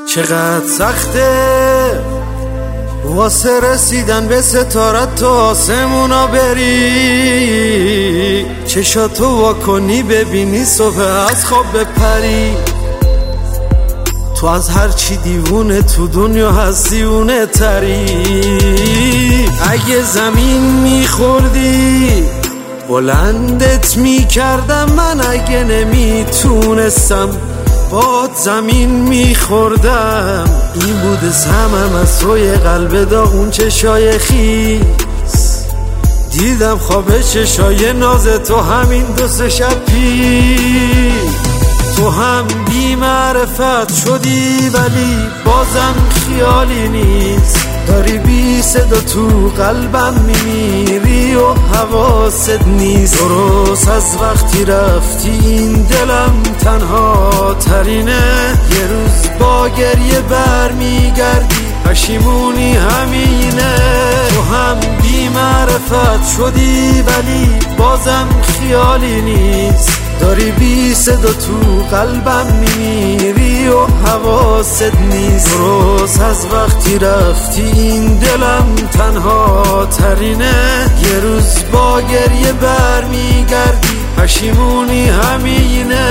چقدر سخته واسه رسیدن به ستارت تو آسمونا بری، چشاتو واکنی ببینی صبح از خواب بپری. تو از هر چی دیوونه تو دنیا هستی اونه تری. اگه زمین میخوردی بلندت میکردم من، اگه نمیتونستم باد زمین میخوردم. این بود سمم از توی قلب داغون چشای خیس، دیدم خواب چشای ناز تو همین 2-3 شب پیش. تو هم بی معرفت شدی ولی بازم خیالی نیست، داری بی صدا تو قلبم میمیری و حواست نیست. درست از وقتی رفتی این دلم تنها ترینه، یه روز با گریه بر میگردی پشیمونی همینه. تو هم بی معرفت شدی ولی بازم خیالی نیست، داری بی صدا تو قلبم میمیری و حواست نیست. درست از وقتی رفتی این دلم تنها ترینه، یه روز با گریه بر میگردی پشیمونی همینه.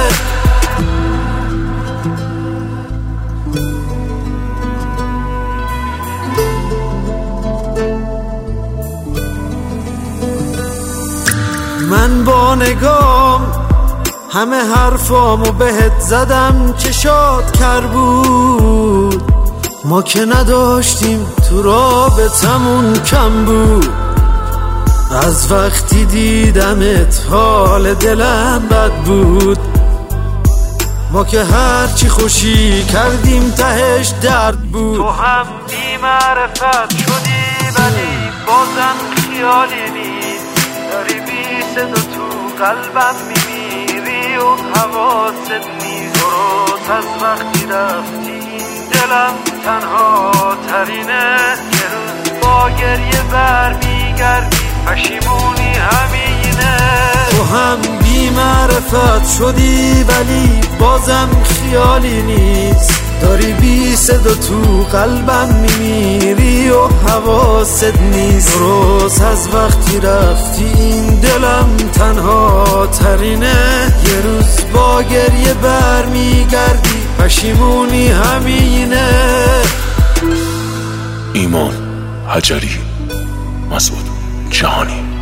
من با نگام همه حرفامو بهت زدم، چشات کر بود. ما که نداشتیم تو رابطمون کم بود. از وقتی دیدمت حال دلم بد بود. ما که هرچی خوشی کردیم تهش درد بود. تو هم بی معرفت شدی ولی بازم خیالی نیست، داری بی صدا تو قلبم میمیری و حواست نیست. درست از وقتی رفتی این دلم تنها ترینه، یه روز با گریه بر میگردی پشیمونی همینه. تو هم بی معرفت شدی ولی بازم خیالی نیست، داری بی صدا تو قلبم میمیری و حواست نیست. درست از وقتی رفتی این دلم تنها ترینه، یه روز با گریه بر میگردی پشیمونی همینه. ایمان حجری، مسعود جهانی.